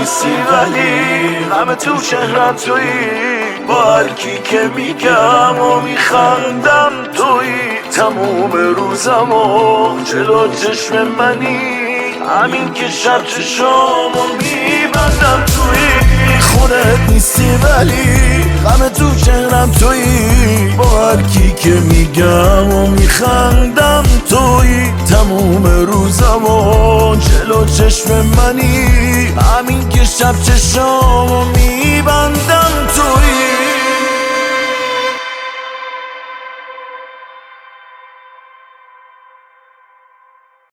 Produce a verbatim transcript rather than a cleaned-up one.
نیستی ولی غم تو چهرم تویی، با هر کی که میگم و میخندم تویی، تموم روزم و جلو چشم منی، همین که شب چشامو میبندم تویی. خودت نیستی ولی غم تو چهرم تویی، با هر کی که میگم و میخندم تویی، تموم روزم و جلو چشم منی، همین که شب چشامو میبندم